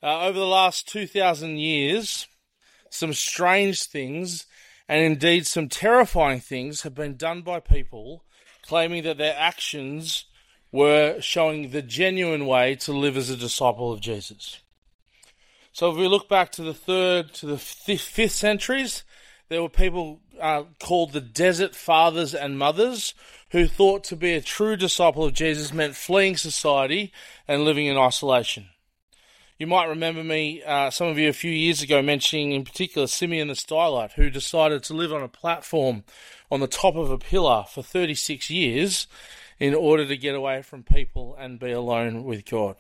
Over the last 2,000 years, some strange things and indeed some terrifying things have been done by people claiming that their actions were showing the genuine way to live as a disciple of Jesus. So if we look back to the 3rd to the 5th centuries, there were people called the Desert Fathers and Mothers who thought to be a true disciple of Jesus meant fleeing society and living in isolation. You might remember me, some of you a few years ago, mentioning in particular Simeon the Stylite, who decided to live on a platform on the top of a pillar for 36 years in order to get away from people and be alone with God.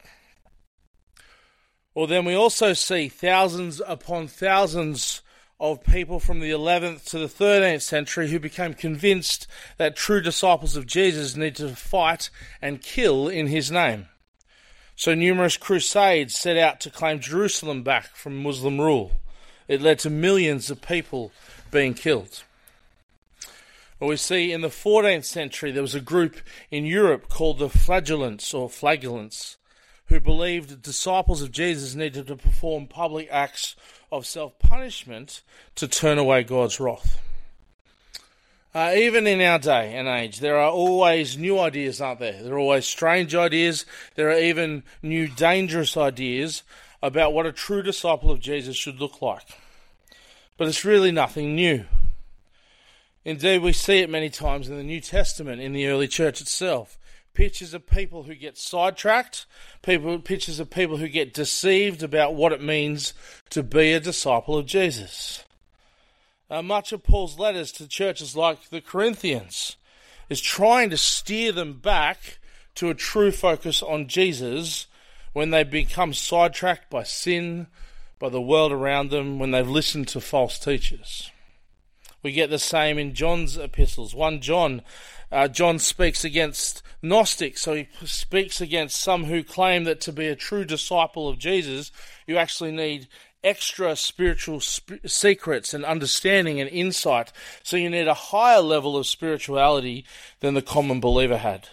Well, then we also see thousands upon thousands of people from the 11th to the 13th century who became convinced that true disciples of Jesus need to fight and kill in his name. So numerous crusades set out to claim Jerusalem back from Muslim rule. It led to millions of people being killed. Well, we see in the 14th century there was a group in Europe called the Flagellants, who believed that disciples of Jesus needed to perform public acts of self-punishment to turn away God's wrath. Even in our day and age, there are always new ideas, aren't there? There are always strange ideas. There are even new dangerous ideas about what a true disciple of Jesus should look like. But it's really nothing new. Indeed, we see it many times in the New Testament, in the early church itself. Pictures of people who get sidetracked, pictures of people who get deceived about what it means to be a disciple of Jesus. Much of Paul's letters to churches like the Corinthians is trying to steer them back to a true focus on Jesus when they become sidetracked by sin, by the world around them, when they've listened to false teachers. We get the same in John's epistles. 1 John, John speaks against Gnostics, so he speaks against some who claim that to be a true disciple of Jesus, you actually need extra spiritual secrets and understanding and insight. So you need a higher level of spirituality than the common believer had.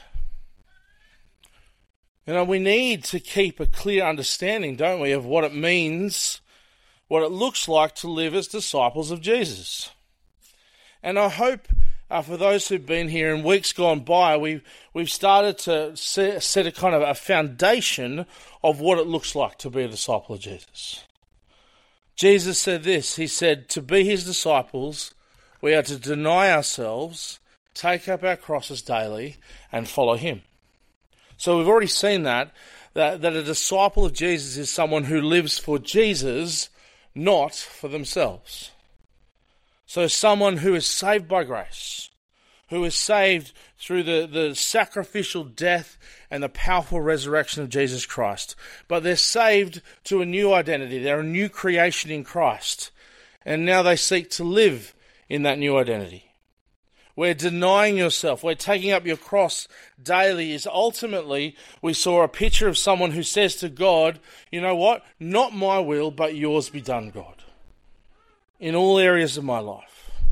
You know, we need to keep a clear understanding, don't we, of what it means, what it looks like to live as disciples of Jesus. And I hope for those who've been here in weeks gone by, we've started to set a kind of a foundation of what it looks like to be a disciple of Jesus. Jesus said this, he said, to be his disciples, we are to deny ourselves, take up our crosses daily, and follow him. So we've already seen that a disciple of Jesus is someone who lives for Jesus, not for themselves. So someone who is saved by grace, who is saved through the sacrificial death and the powerful resurrection of Jesus Christ. But they're saved to a new identity. They're a new creation in Christ. And now they seek to live in that new identity. Where denying yourself, where taking up your cross daily is ultimately, we saw a picture of someone who says to God, you know what? Not my will, but yours be done, God. In all areas of my life.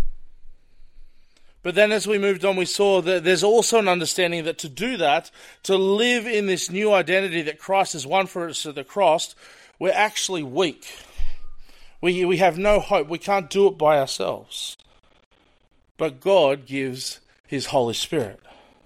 But then as we moved on, we saw that there's also an understanding that to do that, to live in this new identity that Christ has won for us at the cross, we're actually weak. We have no hope. We can't do it by ourselves. But God gives his Holy Spirit.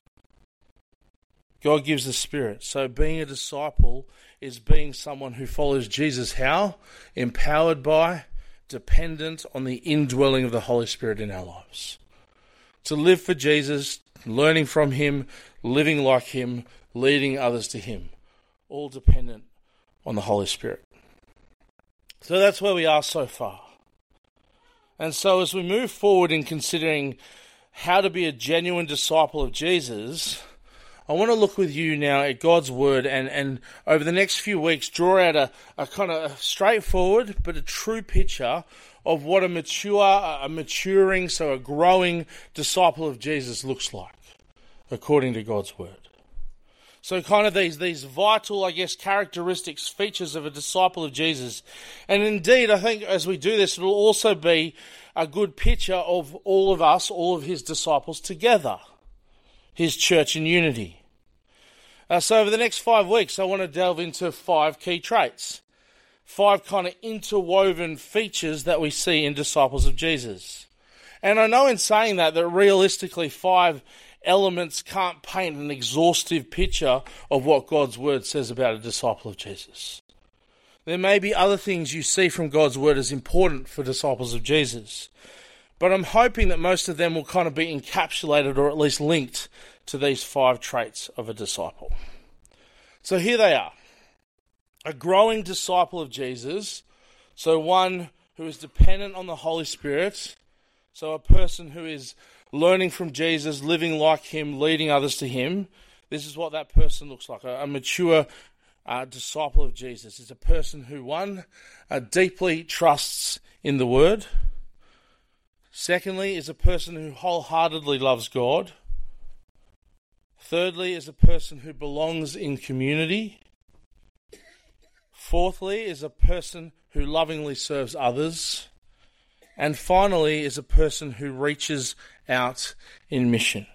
God gives the Spirit. So being a disciple is being someone who follows Jesus. How? Empowered by, dependent on the indwelling of the Holy Spirit in our lives. To live for Jesus, learning from him, living like him, leading others to him. All dependent on the Holy Spirit. So that's where we are so far. And so as we move forward in considering how to be a genuine disciple of Jesus, I want to look with you now at God's Word and over the next few weeks draw out a kind of straightforward but a true picture of what a maturing, so a growing disciple of Jesus looks like, according to God's Word. So kind of these vital, characteristics, features of a disciple of Jesus. And indeed, I think as we do this, it'll also be a good picture of all of us, all of his disciples together, his church in unity. So over the next 5 weeks, I want to delve into 5 key traits. 5 kind of interwoven features that we see in disciples of Jesus. And I know in saying that realistically 5 elements can't paint an exhaustive picture of what God's word says about a disciple of Jesus. There may be other things you see from God's word as important for disciples of Jesus, but I'm hoping that most of them will kind of be encapsulated or at least linked to these 5 traits of a disciple. So here they are. A growing disciple of Jesus, so one who is dependent on the Holy Spirit, so a person who is learning from Jesus, living like him, leading others to him. This is what that person looks like. A mature disciple of Jesus is a person who, one, deeply trusts in the Word. Secondly, is a person who wholeheartedly loves God. Thirdly, is a person who belongs in community. Fourthly, is a person who lovingly serves others. And finally, is a person who reaches out in mission.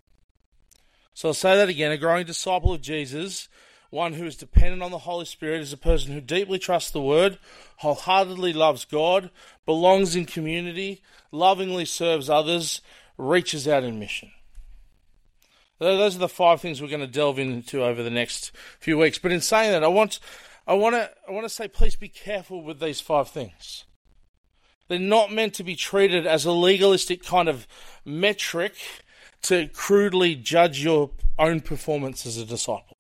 So I'll say that again. A growing disciple of Jesus, one who is dependent on the Holy Spirit, is a person who deeply trusts the Word, wholeheartedly loves God, belongs in community, lovingly serves others, reaches out in mission. Those are the 5 things we're going to delve into over the next few weeks. But in saying that, I want to say, please be careful with these 5 things. They're not meant to be treated as a legalistic kind of metric to crudely judge your own performance as a disciple.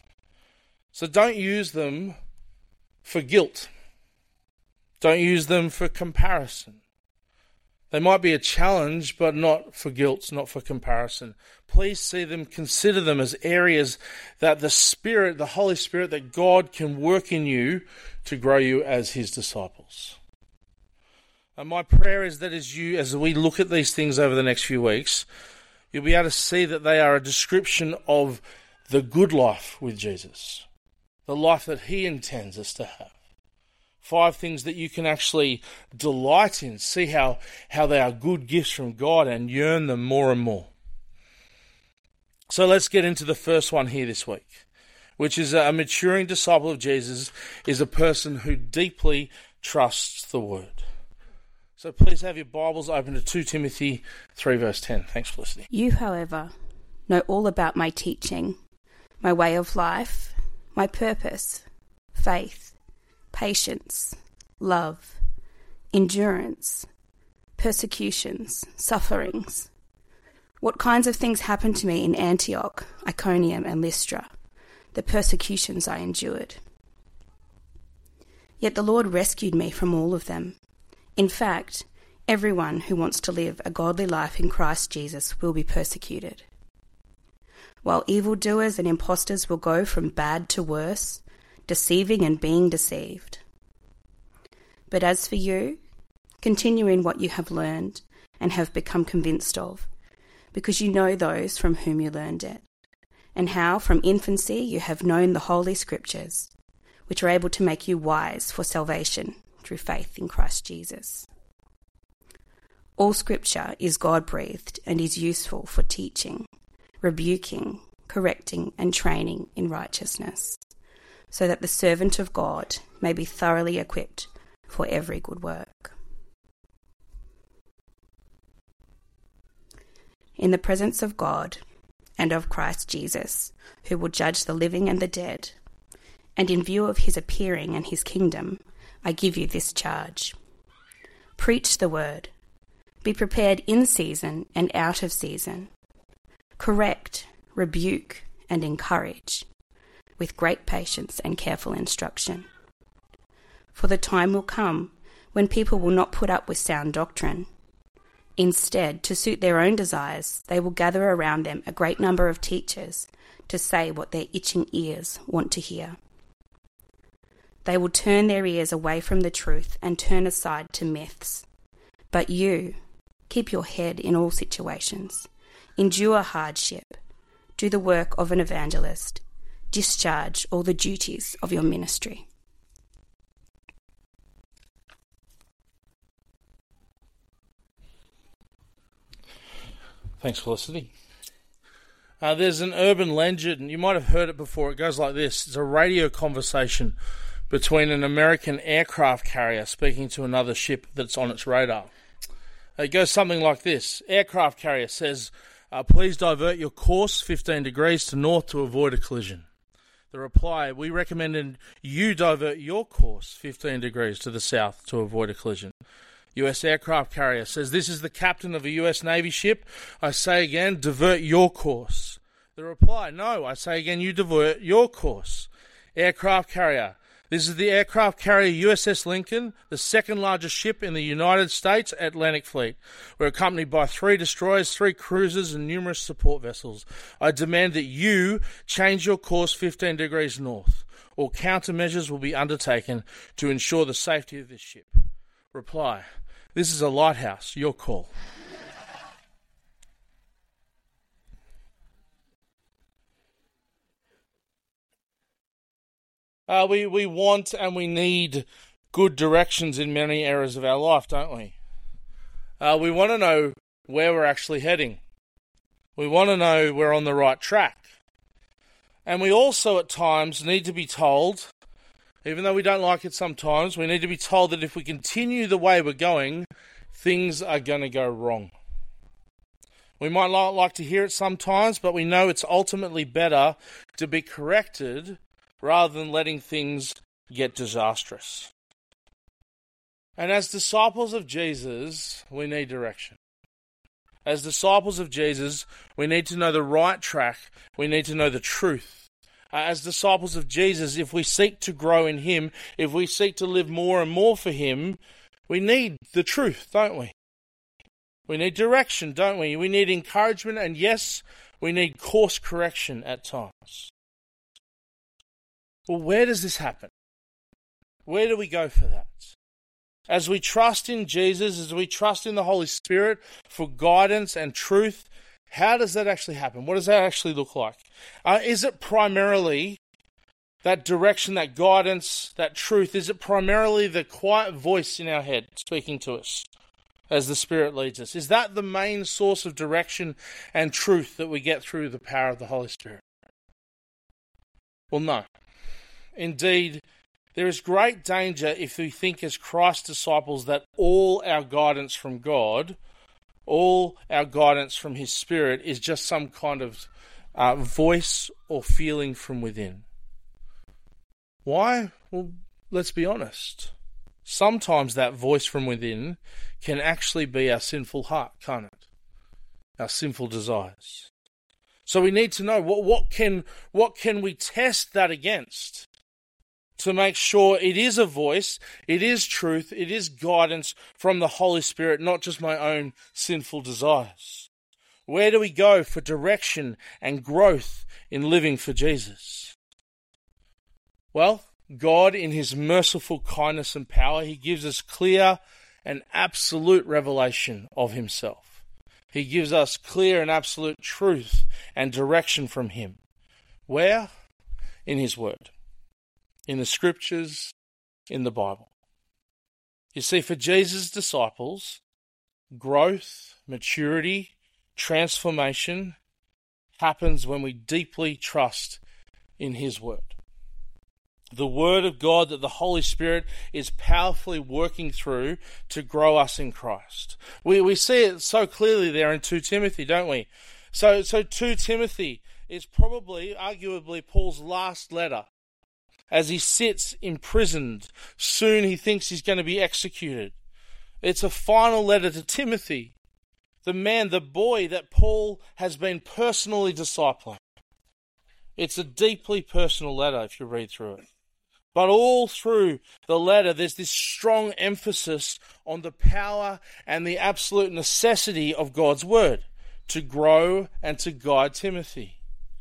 So don't use them for guilt. Don't use them for comparison. They might be a challenge, but not for guilt, not for comparison. Please see them, consider them as areas that the Spirit, the Holy Spirit, that God can work in you to grow you as His disciples. And my prayer is that as we look at these things over the next few weeks, you'll be able to see that they are a description of the good life with Jesus, the life that He intends us to have. 5 things that you can actually delight in, see how they are good gifts from God and yearn them more and more. So let's get into the first one here this week, which is a maturing disciple of Jesus is a person who deeply trusts the Word. So please have your Bibles open to 2 Timothy 3 verse 10. Thanks for listening. You, however, know all about my teaching, my way of life, my purpose, faith, patience, love, endurance, persecutions, sufferings. What kinds of things happened to me in Antioch, Iconium, and Lystra, the persecutions I endured. Yet the Lord rescued me from all of them. In fact, everyone who wants to live a godly life in Christ Jesus will be persecuted. While evildoers and impostors will go from bad to worse, deceiving and being deceived. But as for you, continue in what you have learned and have become convinced of, because you know those from whom you learned it, and how from infancy you have known the Holy Scriptures, which are able to make you wise for salvation through faith in Christ Jesus. All Scripture is God-breathed and is useful for teaching, rebuking, correcting, and training in righteousness, so that the servant of God may be thoroughly equipped for every good work. In the presence of God and of Christ Jesus, who will judge the living and the dead, and in view of his appearing and his kingdom, I give you this charge. Preach the word. Be prepared in season and out of season. Correct, rebuke, and encourage, with great patience and careful instruction. For the time will come when people will not put up with sound doctrine. Instead, to suit their own desires, they will gather around them a great number of teachers to say what their itching ears want to hear. They will turn their ears away from the truth and turn aside to myths. But you, keep your head in all situations. Endure hardship. Do the work of an evangelist. Discharge all the duties of your ministry. Thanks for listening. There's an urban legend, and you might have heard it before. It goes like this. It's a radio conversation between an American aircraft carrier speaking to another ship that's on its radar. It goes something like this. Aircraft carrier says, please divert your course 15 degrees to north to avoid a collision. The reply, we recommended you divert your course 15 degrees to the south to avoid a collision. US aircraft carrier says, this is the captain of a US Navy ship. I say again, divert your course. The reply, no, I say again, you divert your course. Aircraft carrier, this is the aircraft carrier USS Lincoln, the second largest ship in the United States Atlantic Fleet. We're accompanied by 3 destroyers, 3 cruisers, and numerous support vessels. I demand that you change your course 15 degrees north, or countermeasures will be undertaken to ensure the safety of this ship. Reply, this is a lighthouse, your call. We want and we need good directions in many areas of our life, don't we? We want to know where we're actually heading. We want to know we're on the right track. And we also at times need to be told, even though we don't like it sometimes, we need to be told that if we continue the way we're going, things are going to go wrong. We might not like to hear it sometimes, but we know it's ultimately better to be corrected rather than letting things get disastrous. And as disciples of Jesus, we need direction. As disciples of Jesus, we need to know the right track. We need to know the truth. As disciples of Jesus, if we seek to grow in Him, if we seek to live more and more for Him, we need the truth, don't we? We need direction, don't we? We need encouragement, and yes, we need course correction at times. Well, where does this happen? Where do we go for that? As we trust in Jesus, as we trust in the Holy Spirit for guidance and truth, how does that actually happen? What does that actually look like? Is it primarily that direction, that guidance, that truth? Is it primarily the quiet voice in our head speaking to us as the Spirit leads us? Is that the main source of direction and truth that we get through the power of the Holy Spirit? Well, no. Indeed, there is great danger if we think as Christ's disciples that all our guidance from God, all our guidance from His Spirit is just some kind of voice or feeling from within. Why? Well, let's be honest. Sometimes that voice from within can actually be our sinful heart, can't it? Our sinful desires. So we need to know what can we test that against to make sure it is a voice, it is truth, it is guidance from the Holy Spirit, not just my own sinful desires. Where do we go for direction and growth in living for Jesus? Well, God, in His merciful kindness and power, He gives us clear and absolute revelation of Himself. He gives us clear and absolute truth and direction from Him. Where? In His Word. In the Scriptures, in the Bible. You see, for Jesus' disciples, growth, maturity, transformation happens when we deeply trust in His Word. The Word of God that the Holy Spirit is powerfully working through to grow us in Christ. We see it so clearly there in 2 Timothy, don't we? So 2 Timothy is probably, arguably, Paul's last letter. As he sits imprisoned, soon he thinks he's going to be executed. It's a final letter to Timothy, the man, the boy that Paul has been personally discipling. It's a deeply personal letter if you read through it. But all through the letter, there's this strong emphasis on the power and the absolute necessity of God's Word to grow and to guide Timothy.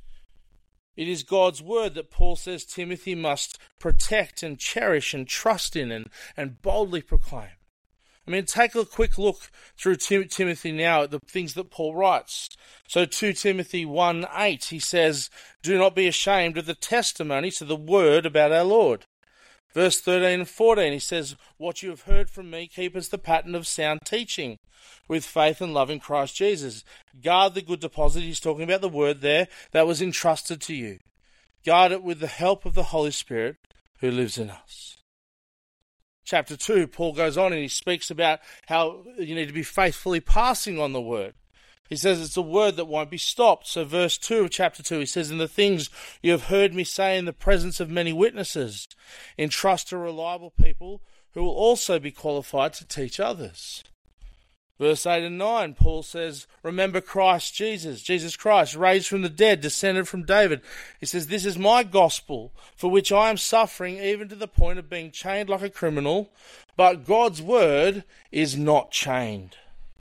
It is God's Word that Paul says Timothy must protect and cherish and trust in and boldly proclaim. I mean, take a quick look through Timothy now at the things that Paul writes. So 2 Timothy 1:8, he says, do not be ashamed of the testimony to the word about our Lord. Verse 13 and 14, he says, what you have heard from me, keep as the pattern of sound teaching, with faith and love in Christ Jesus. Guard the good deposit, he's talking about the word there, that was entrusted to you. Guard it with the help of the Holy Spirit, who lives in us. Chapter 2, Paul goes on and he speaks about how you need to be faithfully passing on the word. He says it's a word that won't be stopped. So verse 2 of chapter 2, he says, "In the things you have heard me say in the presence of many witnesses, entrust to reliable people who will also be qualified to teach others." Verse 8 and 9, Paul says, "Remember Christ Jesus Christ, raised from the dead, descended from David." He says, "This is my gospel, for which I am suffering, even to the point of being chained like a criminal, but God's word is not chained."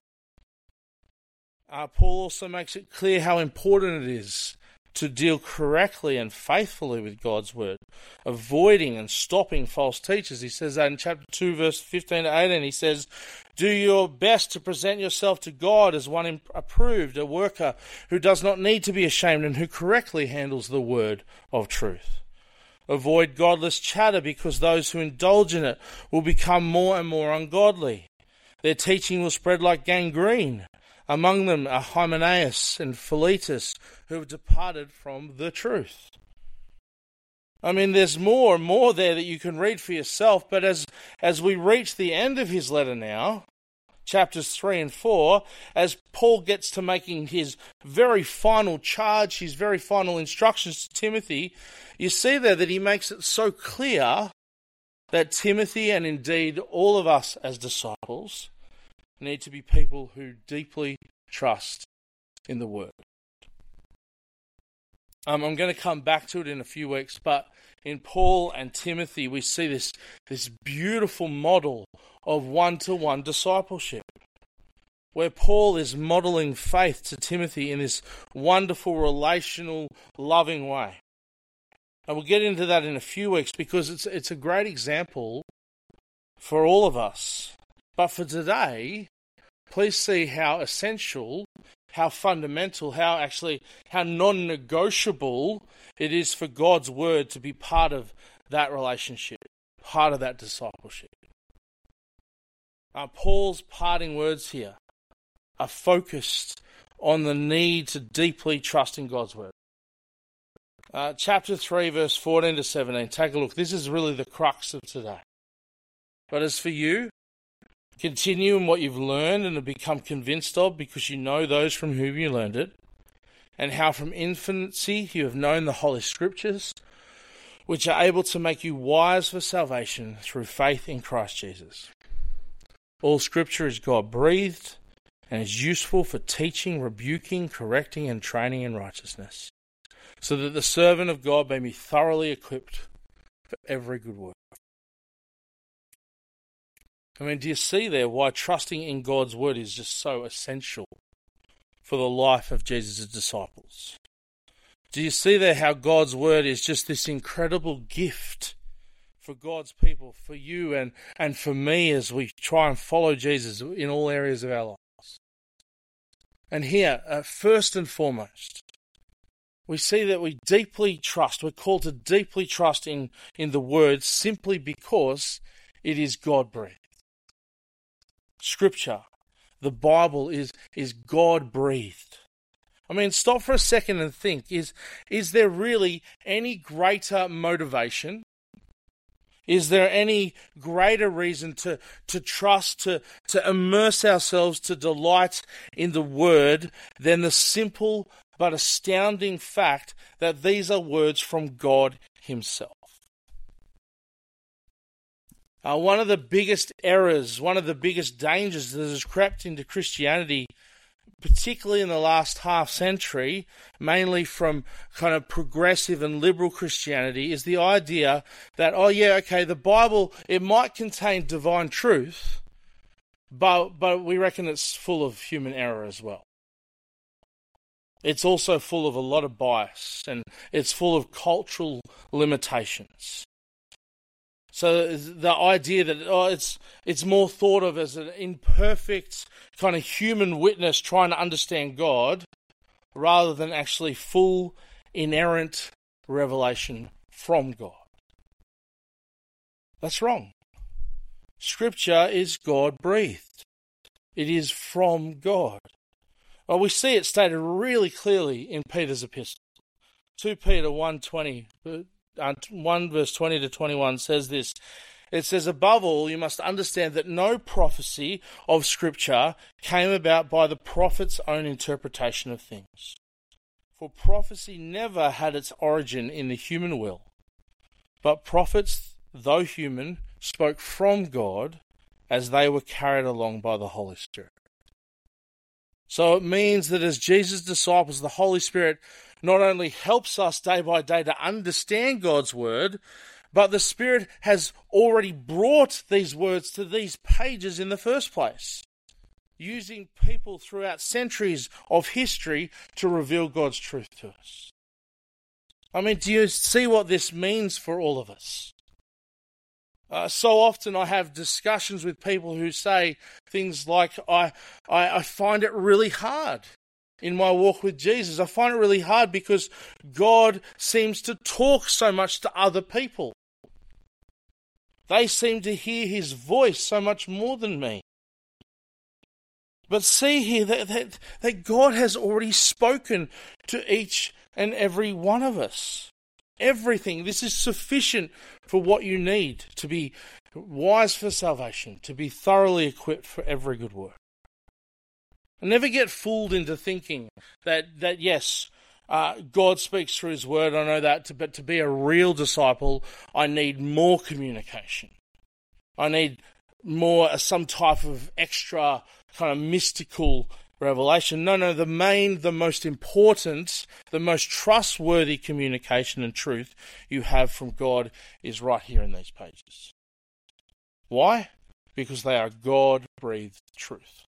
Paul also makes it clear how important it is to deal correctly and faithfully with God's word, avoiding and stopping false teachers. He says that in chapter 2, verse 15 to 18. He says, "Do your best to present yourself to God as one approved, a worker who does not need to be ashamed and who correctly handles the word of truth. Avoid godless chatter, because those who indulge in it will become more and more ungodly. Their teaching will spread like gangrene. Among them are Hymenaeus and Philetus, who have departed from the truth." I mean, there's more and more there that you can read for yourself, but as we reach the end of his letter now, chapters 3 and 4, as Paul gets to making his very final charge, his very final instructions to Timothy, you see there that he makes it so clear that Timothy, and indeed all of us as disciples, need to be people who deeply trust in the word. I'm going to come back to it in a few weeks, but in Paul and Timothy we see this beautiful model of one-to-one discipleship, where Paul is modeling faith to Timothy in this wonderful, relational, loving way. And we'll get into that in a few weeks, because it's a great example for all of us. But for today, please see how essential, how fundamental, how non-negotiable it is for God's word to be part of that relationship, part of that discipleship. Paul's parting words here are focused on the need to deeply trust in God's word. Chapter 3, verse 14 to 17, take a look. This is really the crux of today. "But as for you, continue in what you've learned and have become convinced of, because you know those from whom you learned it, and how from infancy you have known the Holy Scriptures, which are able to make you wise for salvation through faith in Christ Jesus. All Scripture is God-breathed and is useful for teaching, rebuking, correcting, and training in righteousness, so that the servant of God may be thoroughly equipped for every good work." I mean, do you see there why trusting in God's word is just so essential for the life of Jesus' disciples? Do you see there how God's word is just this incredible gift for God's people, for you and for me, as we try and follow Jesus in all areas of our lives? And here, first and foremost, we see that we deeply trust, we're called to deeply trust in the word simply because it is God-breathed. Scripture, the Bible, is God-breathed. I mean, stop for a second and think, is there really any greater motivation? Is there any greater reason to trust, to immerse ourselves, to delight in the word than the simple but astounding fact that these are words from God himself? One of the biggest errors, one of the biggest dangers that has crept into Christianity, particularly in the last half century, mainly from kind of progressive and liberal Christianity, is the idea that, the Bible, it might contain divine truth, but we reckon it's full of human error as well. It's also full of a lot of bias, and it's full of cultural limitations. So the idea that it's more thought of as an imperfect kind of human witness trying to understand God, rather than actually full, inerrant revelation from God. That's wrong. Scripture is God-breathed. It is from God. Well, we see it stated really clearly in Peter's epistle. 2 Peter 1:20. 1 verse 20 to 21 says this. It says, above all, you must understand that no prophecy of Scripture came about by the prophet's own interpretation of things. For prophecy never had its origin in the human will, but prophets, though human, spoke from God as they were carried along by the Holy Spirit. So it means that as Jesus' disciples, the Holy Spirit not only helps us day by day to understand God's word, but the Spirit has already brought these words to these pages in the first place, using people throughout centuries of history to reveal God's truth to us. I mean, do you see what this means for all of us? So often I have discussions with people who say things like, I find it really hard in my walk with Jesus. I find it really hard because God seems to talk so much to other people. They seem to hear his voice so much more than me. But see here that God has already spoken to each and every one of us. Everything. This is sufficient for what you need to be wise for salvation, to be thoroughly equipped for every good work. And never get fooled into thinking that yes, God speaks through his word. I know that, but to be a real disciple, I need more communication. I need more, some type of extra kind of mystical revelation. No, the most important, the most trustworthy communication and truth you have from God is right here in these pages. Why? Because they are God-breathed truth.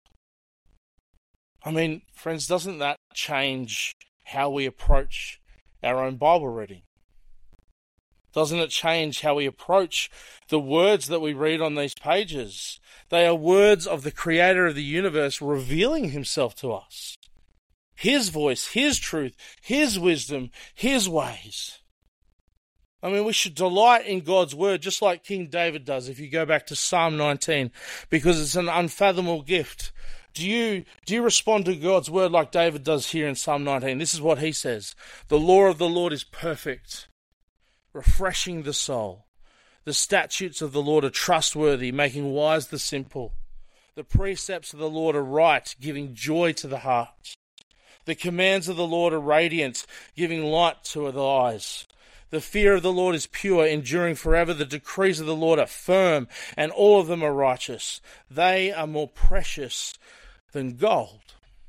I mean, friends, doesn't that change how we approach our own Bible reading? Doesn't it change how we approach the words that we read on these pages? They are words of the Creator of the universe revealing himself to us. His voice, his truth, his wisdom, his ways. I mean, we should delight in God's word just like King David does if you go back to Psalm 19, because it's an unfathomable gift. Do you respond to God's word like David does here in Psalm 19? This is what he says. The law of the Lord is perfect, refreshing the soul. The statutes of the Lord are trustworthy, making wise the simple. The precepts of the Lord are right, giving joy to the heart. The commands of the Lord are radiant, giving light to the eyes. The fear of the Lord is pure, enduring forever. The decrees of the Lord are firm, and all of them are righteous. They are more precious than gold.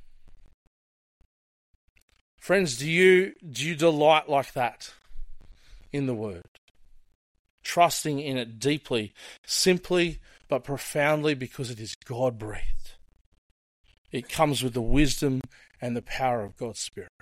Friends, do you delight like that in the word? Trusting in it deeply, simply but profoundly, because it is God-breathed. It comes with the wisdom and the power of God's Spirit.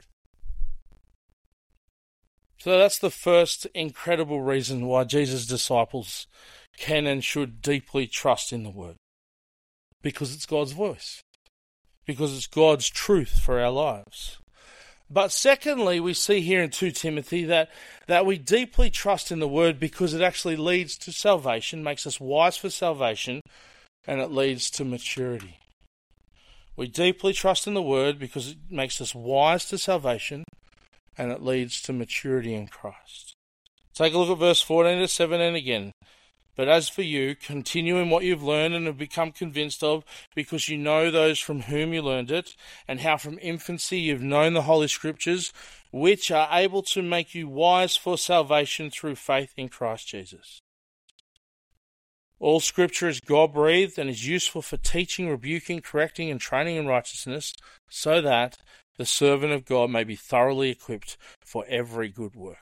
So that's the first incredible reason why Jesus' disciples can and should deeply trust in the Word. Because it's God's voice. Because it's God's truth for our lives. But secondly, we see here in 2 Timothy that we deeply trust in the Word because it actually leads to salvation, makes us wise for salvation, and it leads to maturity. We deeply trust in the Word because it makes us wise to salvation, and it leads to maturity in Christ. Take a look at verse 14 to 17 again. But as for you, continue in what you've learned and have become convinced of, because you know those from whom you learned it, and how from infancy you've known the Holy Scriptures, which are able to make you wise for salvation through faith in Christ Jesus. All Scripture is God-breathed and is useful for teaching, rebuking, correcting, and training in righteousness, so that the servant of God may be thoroughly equipped for every good work.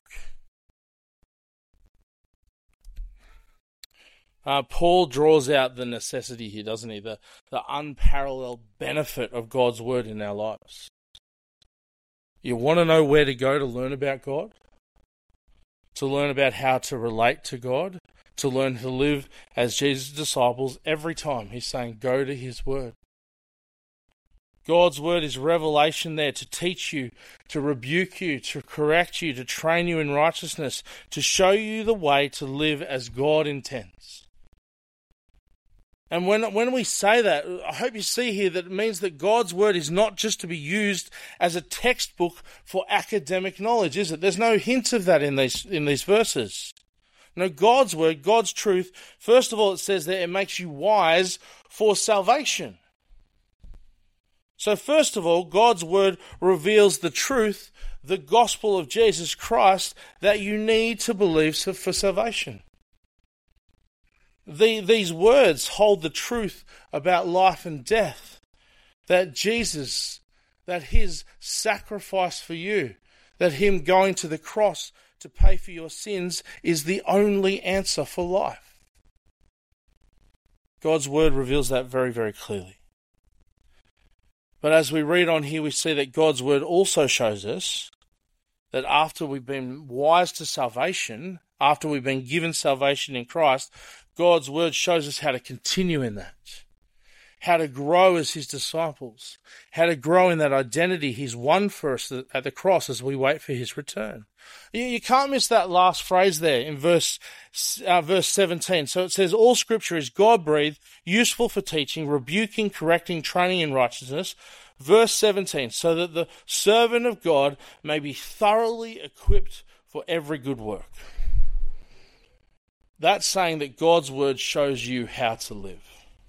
Paul draws out the necessity here, doesn't he? The unparalleled benefit of God's word in our lives. You want to know where to go to learn about God? To learn about how to relate to God? To learn to live as Jesus' disciples? Every time he's saying, go to his word. God's word is revelation there to teach you, to rebuke you, to correct you, to train you in righteousness, to show you the way to live as God intends. And when we say that, I hope you see here that it means that God's word is not just to be used as a textbook for academic knowledge, is it? There's no hint of that in these verses. No, God's word, God's truth, first of all, it says that it makes you wise for salvation. So first of all, God's word reveals the truth, the gospel of Jesus Christ, that you need to believe for salvation. These words hold the truth about life and death, that Jesus, that his sacrifice for you, that him going to the cross to pay for your sins is the only answer for life. God's word reveals that very, very clearly. But as we read on here, we see that God's word also shows us that after we've been wise to salvation, after we've been given salvation in Christ, God's word shows us how to continue in that, how to grow as his disciples, how to grow in that identity he's won for us at the cross as we wait for his return. You can't miss that last phrase there in verse 17. So it says, all scripture is God-breathed, useful for teaching, rebuking, correcting, training in righteousness. Verse 17, so that the servant of God may be thoroughly equipped for every good work. That's saying that God's word shows you how to live.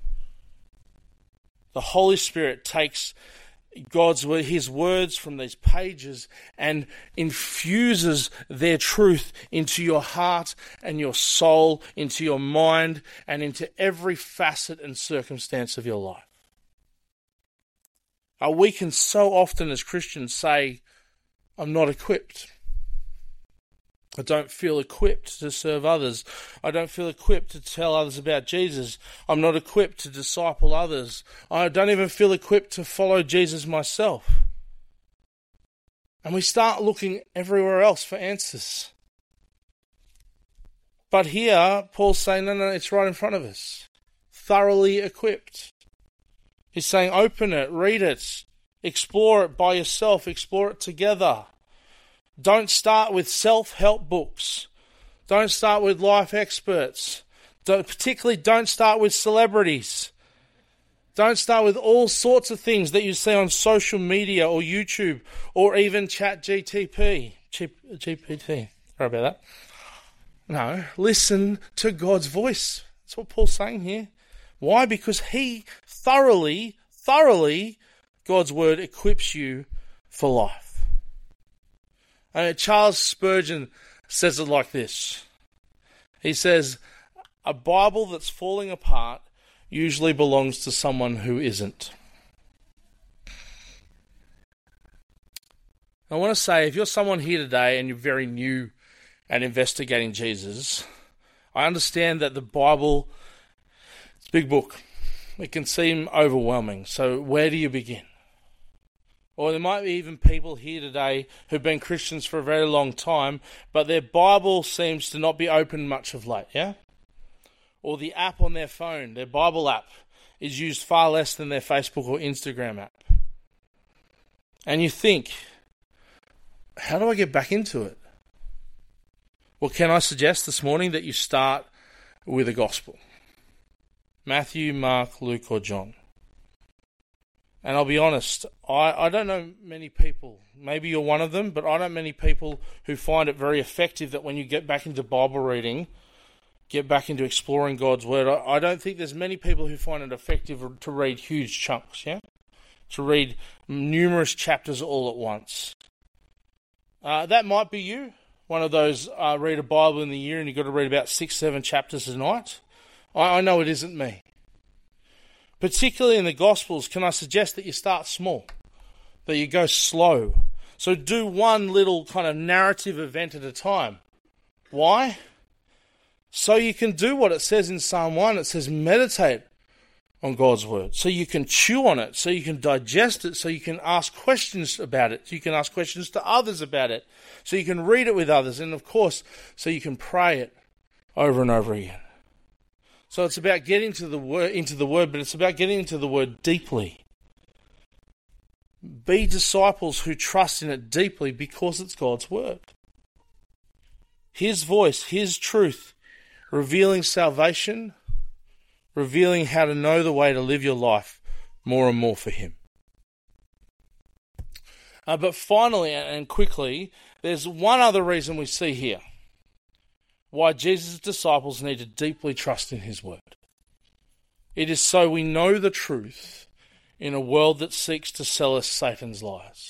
The Holy Spirit takes God's word, his words from these pages, and infuses their truth into your heart and your soul, into your mind, and into every facet and circumstance of your life. We can so often as Christians say, I'm not equipped. I don't feel equipped to serve others. I don't feel equipped to tell others about Jesus. I'm not equipped to disciple others. I don't even feel equipped to follow Jesus myself. And we start looking everywhere else for answers. But here, Paul's saying, no, it's right in front of us. Thoroughly equipped. He's saying, open it, read it, explore it by yourself, explore it together. Don't start with self-help books. Don't start with life experts. Particularly don't start with celebrities. Don't start with all sorts of things that you see on social media or YouTube or even ChatGPT. GPT. Sorry about that. No, listen to God's voice. That's what Paul's saying here. Why? Because he thoroughly, God's word equips you for life. Charles Spurgeon says it like this. He says, a Bible that's falling apart usually belongs to someone who isn't. I want to say, if you're someone here today and you're very new at investigating Jesus, I understand that the Bible, it's a big book. It can seem overwhelming. So where do you begin? Or there might be even people here today who've been Christians for a very long time, but their Bible seems to not be open much of late, yeah? Or the app on their phone, their Bible app, is used far less than their Facebook or Instagram app. And you think, how do I get back into it? Well, can I suggest this morning that you start with the gospel? Matthew, Mark, Luke, or John. And I'll be honest, I don't know many people, maybe you're one of them, but I don't know many people who find it very effective that when you get back into Bible reading, get back into exploring God's Word, I don't think there's many people who find it effective to read huge chunks, yeah? To read numerous chapters all at once. That might be you, one of those read a Bible in the year and you've got to read about 6-7 chapters a night. I know it isn't me. Particularly in the Gospels, can I suggest that you start small, that you go slow. So do one little kind of narrative event at a time. Why? So you can do what it says in Psalm 1. It says meditate on God's word. So you can chew on it, so you can digest it, so you can ask questions about it, so you can ask questions to others about it, so you can read it with others, and of course, so you can pray it over and over again. So it's about getting into the word, but it's about getting into the word deeply. Be disciples who trust in it deeply because it's God's word. His voice, his truth, revealing salvation, revealing how to know the way to live your life more and more for him. But finally and quickly, there's one other reason we see here why Jesus' disciples need to deeply trust in his word. It is so we know the truth in a world that seeks to sell us Satan's lies.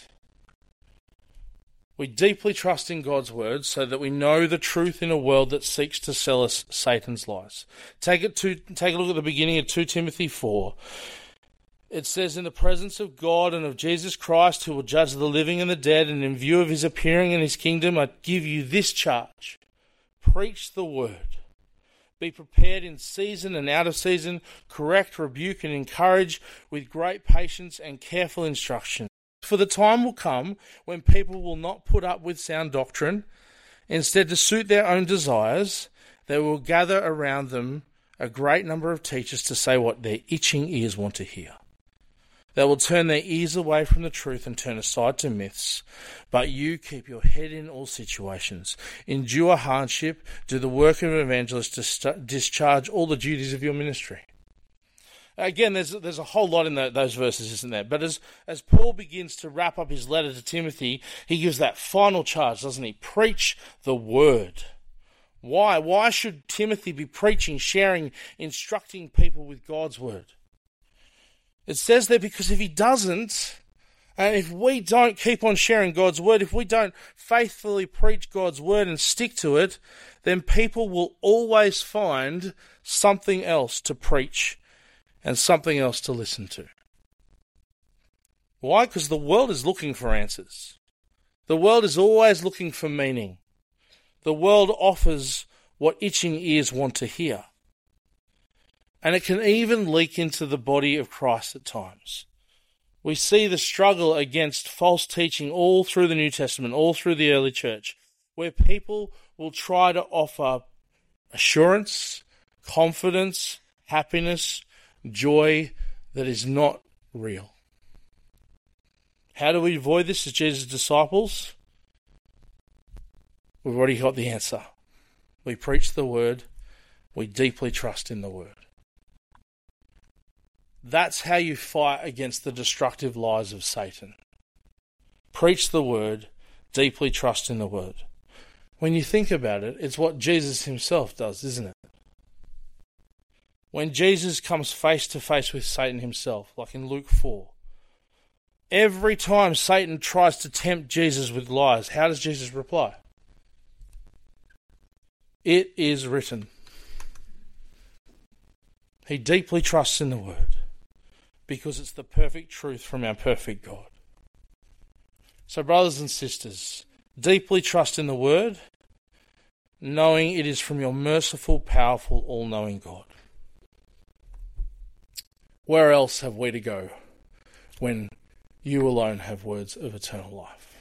We deeply trust in God's word so that we know the truth in a world that seeks to sell us Satan's lies. Take a look at the beginning of 2 Timothy 4. It says, in the presence of God and of Jesus Christ, who will judge the living and the dead, and in view of his appearing in his kingdom, I give you this charge. Preach the word. Be prepared in season and out of season, correct, rebuke, and encourage with great patience and careful instruction. For the time will come when people will not put up with sound doctrine. Instead, to suit their own desires, they will gather around them a great number of teachers to say what their itching ears want to hear. They will turn their ears away from the truth and turn aside to myths. But you keep your head in all situations. Endure hardship. Do the work of an evangelist. Discharge all the duties of your ministry. Again, there's a whole lot in those verses, isn't there? But as Paul begins to wrap up his letter to Timothy, he gives that final charge, doesn't he? Preach the word. Why? Why should Timothy be preaching, sharing, instructing people with God's word? It says there because if he doesn't, and if we don't keep on sharing God's word, if we don't faithfully preach God's word and stick to it, then people will always find something else to preach and something else to listen to. Why? Because the world is looking for answers. The world is always looking for meaning. The world offers what itching ears want to hear. And it can even leak into the body of Christ at times. We see the struggle against false teaching all through the New Testament, all through the early church, where people will try to offer assurance, confidence, happiness, joy that is not real. How do we avoid this as Jesus' disciples? We've already got the answer. We preach the word. We deeply trust in the word. That's how you fight against the destructive lies of Satan. Preach the word, deeply trust in the word. When you think about it, it's what Jesus himself does, isn't it? When Jesus comes face to face with Satan himself, like in Luke 4, every time Satan tries to tempt Jesus with lies, how does Jesus reply? It is written. He deeply trusts in the word because it's the perfect truth from our perfect God. So brothers and sisters, deeply trust in the word, knowing it is from your merciful, powerful, all-knowing God. Where else have we to go when you alone have words of eternal life?